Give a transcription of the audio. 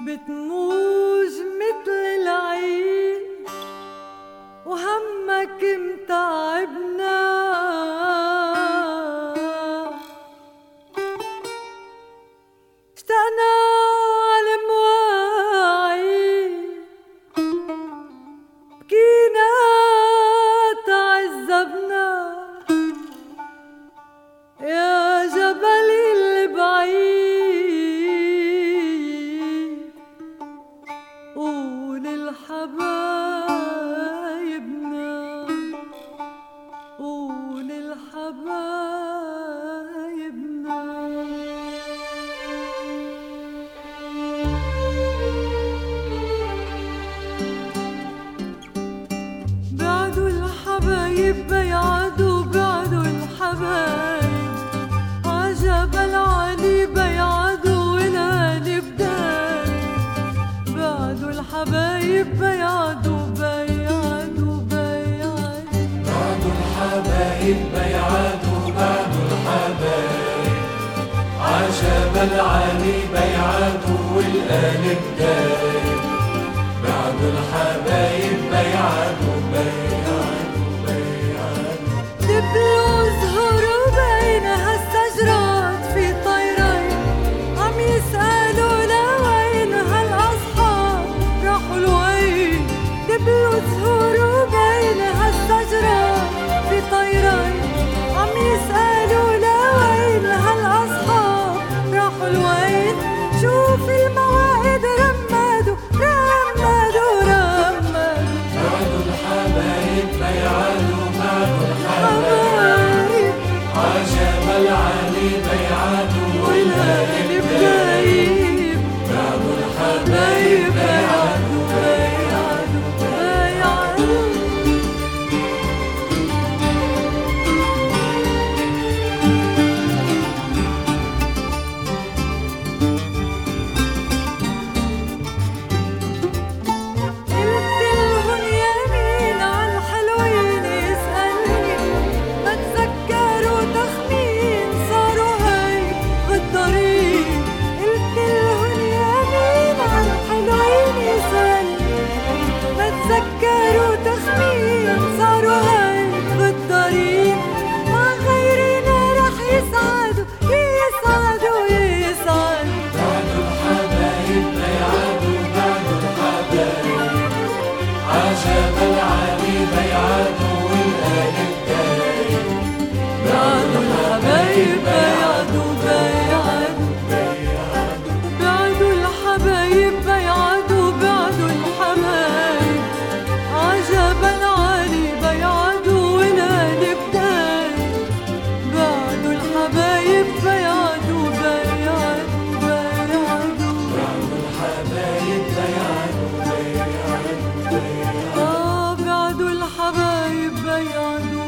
بتموج متل العيد وهمك متعبنا، اشتقنا عالمواعيد بكينا تعذبنا يا جبلي البعيد، قول لحبايبنا قول لحبايبنا. بعدوا الحبايب بيعدوا بعدوا الحبايب عجبل علي بيعدوا والهالي بدايب، بعدوا الحبايب بيعدوا بيعدوا بيعدوا بعدوا الحبايب بيعدوا بعدوا الحبايب عجبل علي بيعدوا والقلب دايب، بعدوا الحبايب بيعدوا بيعدوا بيعدوا. دبلوا زهروا بين هالشجرات في طيرين عم يسألوا لوين هالأصحاب راحوا لوين، دبلوا زهروا بين هالشجرات في طيرين عم يسألوا لوين هالأصحاب راحوا لوين، شوف المواعيد رمادوا رمادوا رمادوا. بعدوا الحبايب بيعدوا بعدوا الحبايب عجبل علي بيعدوا والقلب دايب، بعدوا الحبايب بيعدوا بيعدوا بيعدوا. قلت لهن يمين عالحلوين يسألني ما تذكروا تخمين صاروا هاي غدارين، قلت لهن يمين عالحلوين يسألني ما تذكروا تخمين صاروا هاي غدارين، مع غيرنا رح يسعدوا يسعدوا يسعدوا. بعدوا الحبايب بيعدوا بعدوا الحبايب عجبل علي بيعدوا والقلب دايب، بعدوا الحبايب بيعدوا بيعدوا بيعدوا. بعدوا الحبايب بيعدوا بعدوا الحبايب عجبل علي بيعدوا والقلب دايب، بعدوا الحبايب بيعدوا بيعدوا بيعدوا. بعدوا الحبايب بيعدوا بيعدوا بيعدوا. بعدوا الحبايب بيعدوا